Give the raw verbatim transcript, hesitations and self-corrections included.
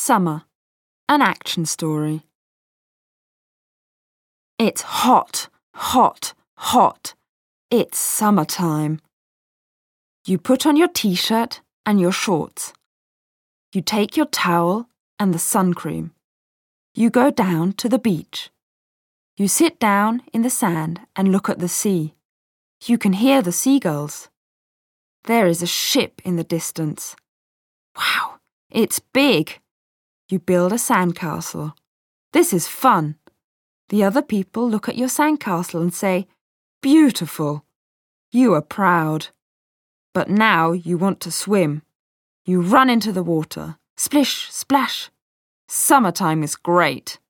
Summer, an action story. It's hot, hot, hot. It's summertime. You put on your t-shirt and your shorts. You take your towel and the sun cream. You go down to the beach. You sit down in the sand and look at the sea. You can hear the seagulls. There is a ship in the distance. Wow, it's big. You build a sandcastle. This is fun. The other people look at your sandcastle and say, "Beautiful." You are proud. But now you want to swim. You run into the water. Splish, splash. Summertime is great.